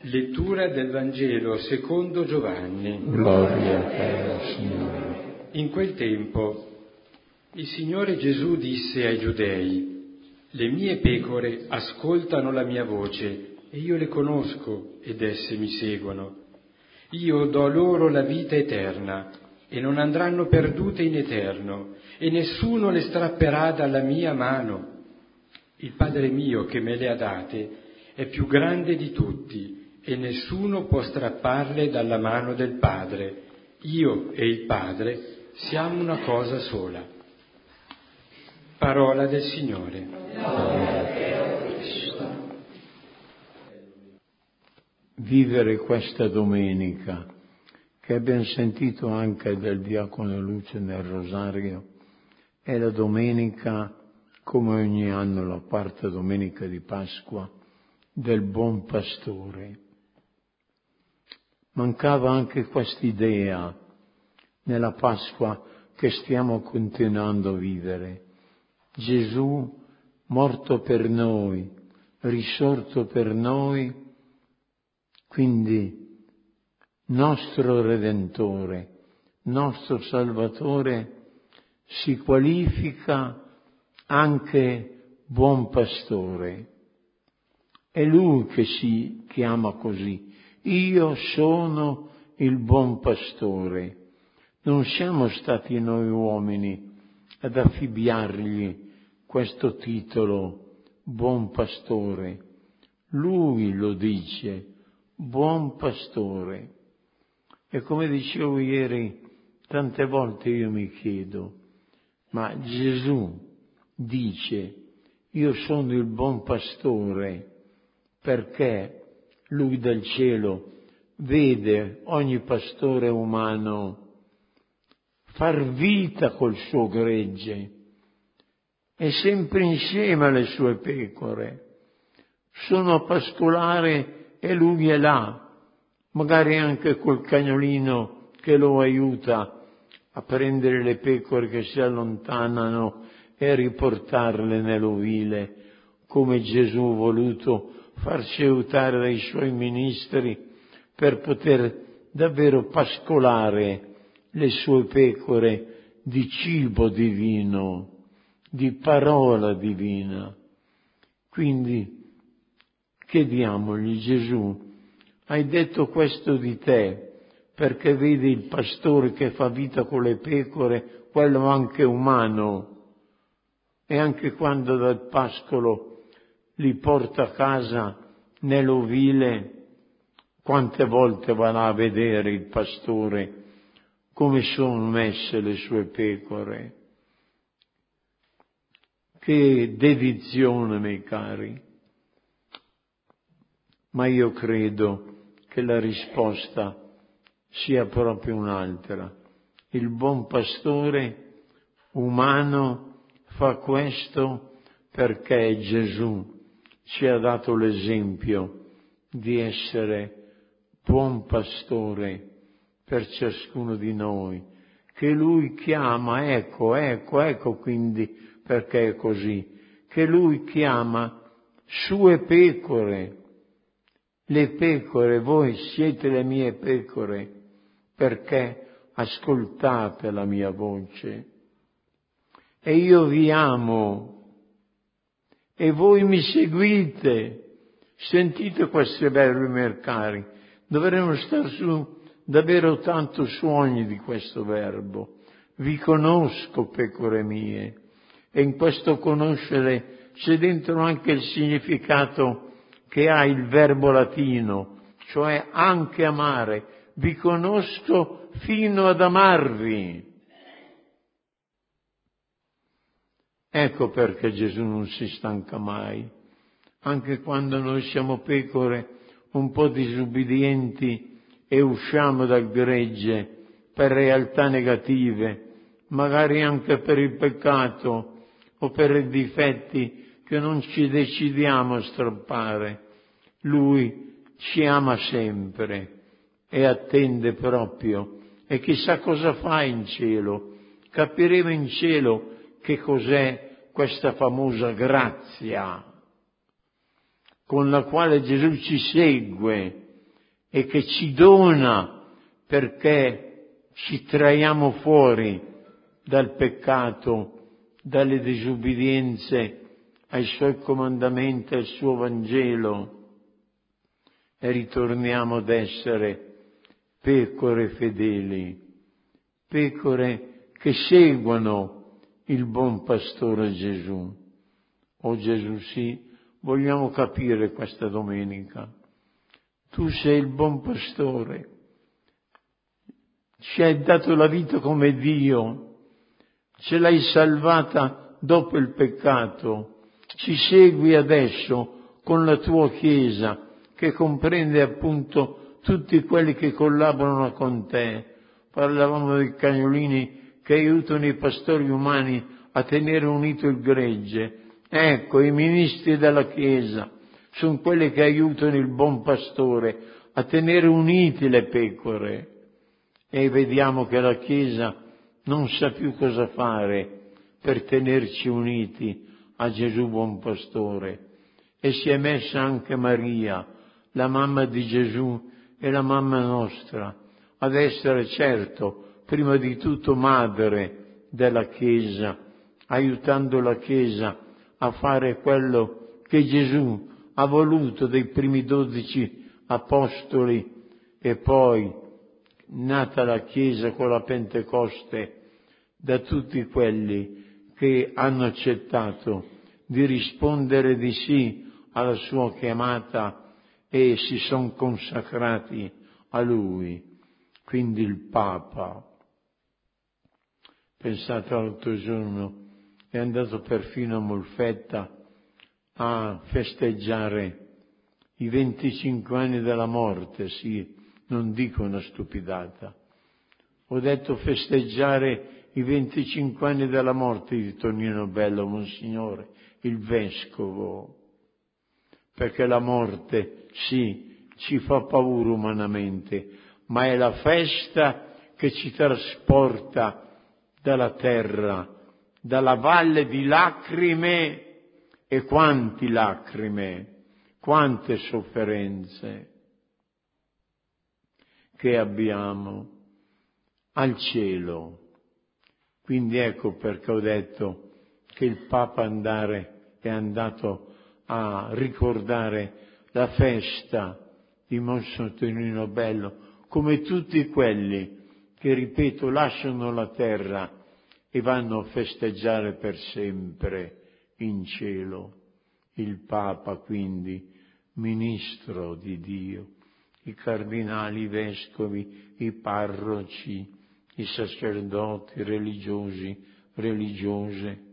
Lettura del Vangelo secondo Giovanni. Gloria a te, Signore. In quel tempo il Signore Gesù disse ai Giudei: le mie pecore ascoltano la mia voce e io le conosco ed esse mi seguono. Io do loro la vita eterna e non andranno perdute in eterno e nessuno le strapperà dalla mia mano. Il Padre mio che me le ha date è più grande di tutti e nessuno può strapparle dalla mano del Padre. Io e il Padre siamo una cosa sola. Parola del Signore. Vivere questa domenica, che abbiamo sentito anche dal diacono Luce nel Rosario, è la domenica, come ogni anno la quarta domenica di Pasqua, del Buon Pastore. Mancava anche quest'idea nella Pasqua che stiamo continuando a vivere. Gesù morto per noi, risorto per noi, quindi nostro Redentore, nostro Salvatore, si qualifica anche Buon Pastore. È Lui che si chiama così. Io sono il Buon Pastore. Non siamo stati noi uomini ad affibbiargli questo titolo, Buon Pastore. Lui lo dice, Buon Pastore. E come dicevo ieri, tante volte io mi chiedo, ma Gesù dice, io sono il Buon Pastore, perché Lui dal cielo vede ogni pastore umano far vita col suo gregge, è sempre insieme alle sue pecore, sono a pascolare e lui è là, magari anche col cagnolino che lo aiuta a prendere le pecore che si allontanano e a riportarle nell'ovile, come Gesù ha voluto farci aiutare dai suoi ministri per poter davvero pascolare le sue pecore di cibo divino, di parola divina. Quindi chiediamogli, Gesù, hai detto questo di te, perché vedi il pastore che fa vita con le pecore, quello anche umano, e anche quando dal pascolo li porta a casa nell'ovile, quante volte va là a vedere il pastore come sono messe le sue pecore. Che dedizione, miei cari. Ma io credo che la risposta sia proprio un'altra. Il buon pastore umano fa questo perché Gesù ci ha dato l'esempio di essere buon pastore per ciascuno di noi, che Lui chiama, ecco quindi perché è così, che Lui chiama sue pecore. Le pecore, voi siete le mie pecore, perché ascoltate la mia voce. E io vi amo, e voi mi seguite. Sentite queste verbi, miei cari. Dovremmo stare su davvero tanto su ogni di questo verbo. Vi conosco, pecore mie. E in questo conoscere c'è dentro anche il significato che ha il verbo latino, cioè anche amare. Vi conosco fino ad amarvi. Ecco perché Gesù non si stanca mai, anche quando noi siamo pecore un po' disubbidienti e usciamo dal gregge per realtà negative, magari anche per il peccato o per i difetti che non ci decidiamo a strappare. Lui ci ama sempre e attende proprio, e chissà cosa fa in cielo. Capiremo in cielo che cos'è questa famosa grazia con la quale Gesù ci segue e che ci dona perché ci traiamo fuori dal peccato, dalle disubbidienze ai Suoi comandamenti, al Suo Vangelo, e ritorniamo ad essere pecore fedeli, pecore che seguono il buon pastore Gesù. Oh Gesù, sì, vogliamo capire questa domenica. Tu sei il buon pastore, ci hai dato la vita come Dio, ce l'hai salvata dopo il peccato, ci segui adesso con la tua Chiesa, che comprende appunto tutti quelli che collaborano con te. Parlavamo dei cagnolini che aiutano i pastori umani a tenere unito il gregge. Ecco, i ministri della Chiesa sono quelli che aiutano il buon pastore a tenere uniti le pecore. E vediamo che la Chiesa non sa più cosa fare per tenerci uniti a Gesù buon pastore. E si è messa anche Maria, la mamma di Gesù e la mamma nostra, ad essere certo, prima di tutto madre della Chiesa, aiutando la Chiesa a fare quello che Gesù ha voluto dei primi 12 apostoli e poi, nata la Chiesa con la Pentecoste, da tutti quelli che hanno accettato di rispondere di sì alla sua chiamata e si sono consacrati a Lui. Quindi il Papa, pensate l'altro giorno, è andato perfino a Molfetta a festeggiare i 25 anni della morte, sì, non dico una stupidata. Ho detto festeggiare i 25 anni della morte di Tonino Bello, Monsignore, il Vescovo, perché la morte, sì, ci fa paura umanamente, ma è la festa che ci trasporta dalla terra, dalla valle di lacrime, e quanti lacrime, quante sofferenze che abbiamo al cielo. Quindi ecco perché ho detto che il Papa è andato a ricordare la festa di Monsignor Tonino Bello, come tutti quelli che, ripeto, lasciano la terra e vanno a festeggiare per sempre in cielo. Il Papa quindi, ministro di Dio, i cardinali, i vescovi, i parroci, i sacerdoti religiosi, religiose.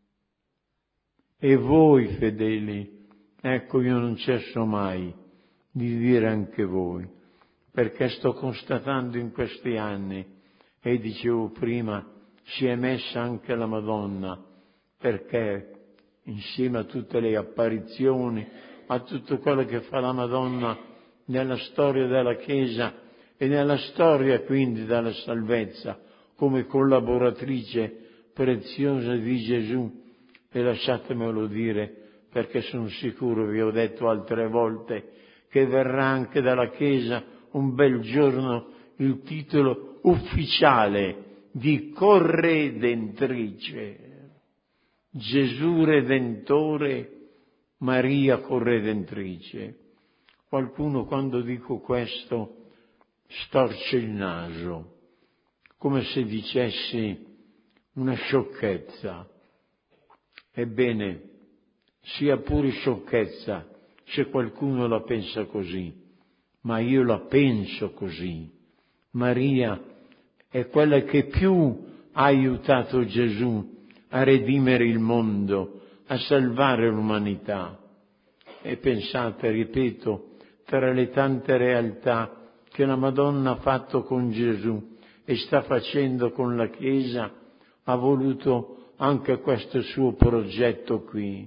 E voi fedeli, ecco, io non cesso mai di dire anche voi, perché sto constatando in questi anni, e dicevo prima, si è messa anche la Madonna, perché insieme a tutte le apparizioni, a tutto quello che fa la Madonna nella storia della Chiesa e nella storia quindi della salvezza, come collaboratrice preziosa di Gesù, e lasciatemelo dire, perché sono sicuro, vi ho detto altre volte, che verrà anche dalla Chiesa un bel giorno il titolo ufficiale di corredentrice. Gesù Redentore, Maria corredentrice. Qualcuno, quando dico questo, storce il naso, come se dicessi una sciocchezza. Ebbene, sia pure sciocchezza se qualcuno la pensa così, ma io la penso così. Maria è quella che più ha aiutato Gesù a redimere il mondo, a salvare l'umanità. E pensate, ripeto, tra le tante realtà che la Madonna ha fatto con Gesù e sta facendo con la Chiesa, ha voluto anche questo suo progetto qui.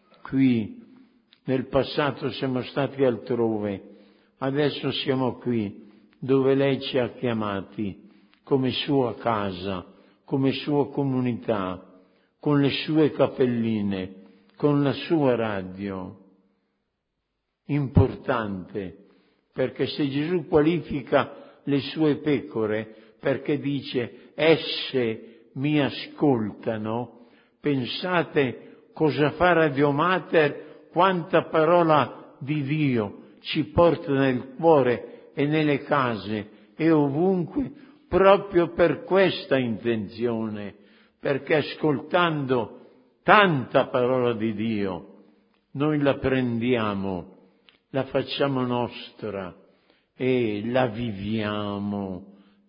Nel passato siamo stati altrove, adesso siamo qui, dove lei ci ha chiamati, come sua casa, come sua comunità, con le sue cappelline, con la sua radio. Importante perché se Gesù qualifica le sue pecore, perché dice esse mi ascoltano, pensate cosa fa Radio Mater, quanta parola di Dio ci porta nel cuore e nelle case e ovunque, proprio per questa intenzione, perché ascoltando tanta parola di Dio noi la prendiamo, la facciamo nostra e la viviamo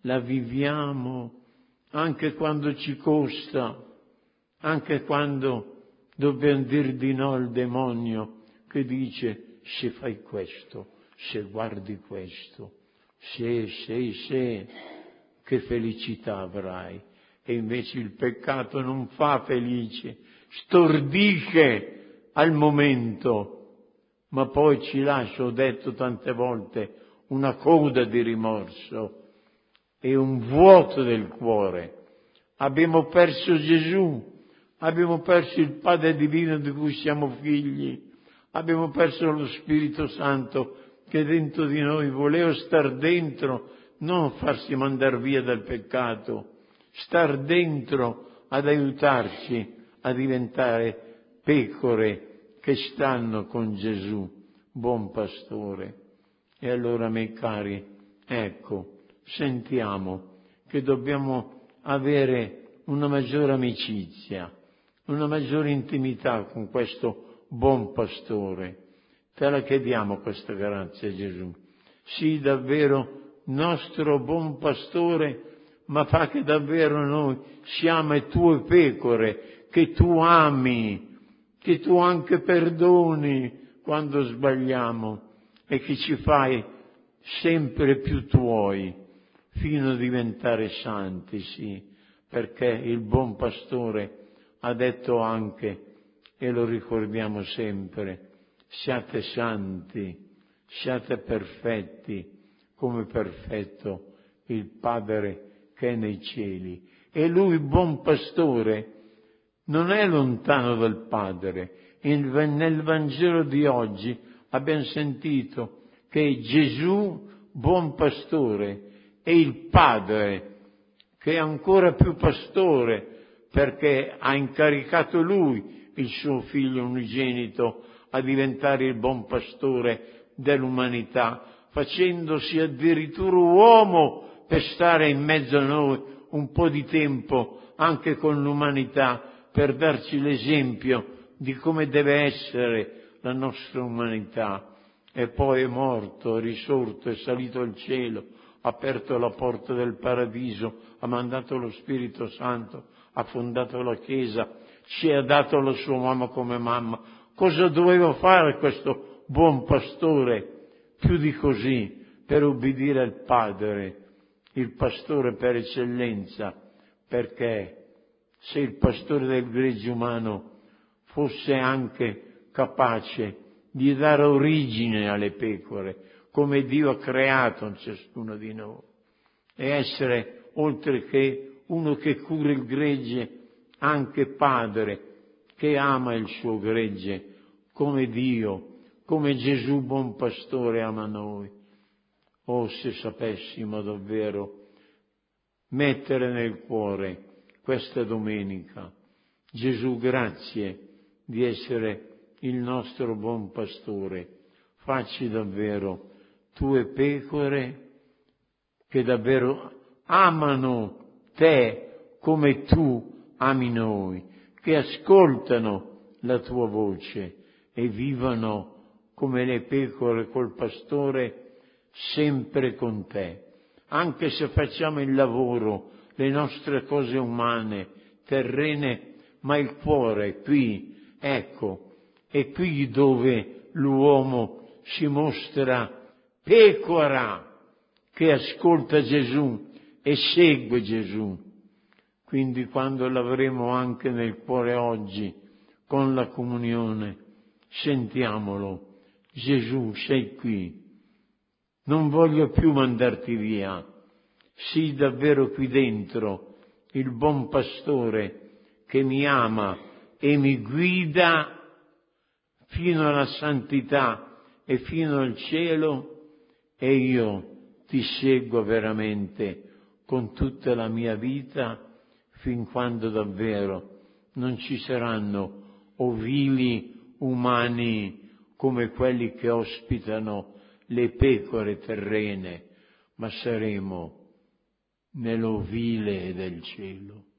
anche quando ci costa, anche quando dobbiamo dir di no al demonio che dice se fai questo, se guardi questo, se, che felicità avrai. E invece il peccato non fa felice, stordisce al momento, ma poi ci lascia, ho detto tante volte, una coda di rimorso e un vuoto del cuore. Abbiamo perso Gesù, abbiamo perso il Padre Divino di cui siamo figli, abbiamo perso lo Spirito Santo che dentro di noi voleva star dentro, non farsi mandar via dal peccato, star dentro ad aiutarci a diventare pecore che stanno con Gesù, buon pastore. E allora, miei cari, ecco, sentiamo che dobbiamo avere una maggiore amicizia, una maggiore intimità con questo buon pastore. Te la chiediamo questa grazia, Gesù. Sii davvero nostro buon pastore, ma fa che davvero noi siamo tue pecore, che tu ami, che tu anche perdoni quando sbagliamo e che ci fai sempre più tuoi, fino a diventare santi, sì, perché il buon pastore ha detto anche, e lo ricordiamo sempre, siate santi, siate perfetti, come perfetto il Padre che è nei cieli. E lui, buon pastore, non è lontano dal Padre. Nel Vangelo di oggi abbiamo sentito che Gesù, buon pastore, è il Padre, che è ancora più pastore, perché ha incaricato lui, il suo figlio unigenito, a diventare il buon pastore dell'umanità, facendosi addirittura uomo per stare in mezzo a noi un po' di tempo anche con l'umanità, per darci l'esempio di come deve essere la nostra umanità. E poi è morto, è risorto, è salito al cielo, ha aperto la porta del paradiso, ha mandato lo Spirito Santo, ha fondato la Chiesa, ci ha dato la sua mamma come mamma. Cosa doveva fare questo buon pastore più di così per obbedire al Padre, il pastore per eccellenza? Perché se il pastore del gregge umano fosse anche capace di dare origine alle pecore, come Dio ha creato in ciascuno di noi, e essere, oltre che uno che cura il gregge, anche padre che ama il suo gregge, come Dio, come Gesù buon pastore ama noi. Oh, se sapessimo davvero mettere nel cuore questa domenica: Gesù, grazie di essere il nostro buon pastore, facci davvero tue pecore che davvero amano te come tu ami noi, che ascoltano la tua voce e vivano come le pecore col pastore sempre con te. Anche se facciamo il lavoro, le nostre cose umane, terrene, ma il cuore è qui, ecco, è qui dove l'uomo si mostra pecora che ascolta Gesù e segue Gesù. Quindi quando l'avremo anche nel cuore oggi, con la comunione, sentiamolo: Gesù, sei qui, non voglio più mandarti via, sii davvero qui dentro, il buon pastore che mi ama e mi guida fino alla santità e fino al cielo, e io ti seguo veramente con tutta la mia vita, fin quando davvero non ci saranno ovili umani come quelli che ospitano le pecore terrene, ma saremo nell'ovile del cielo.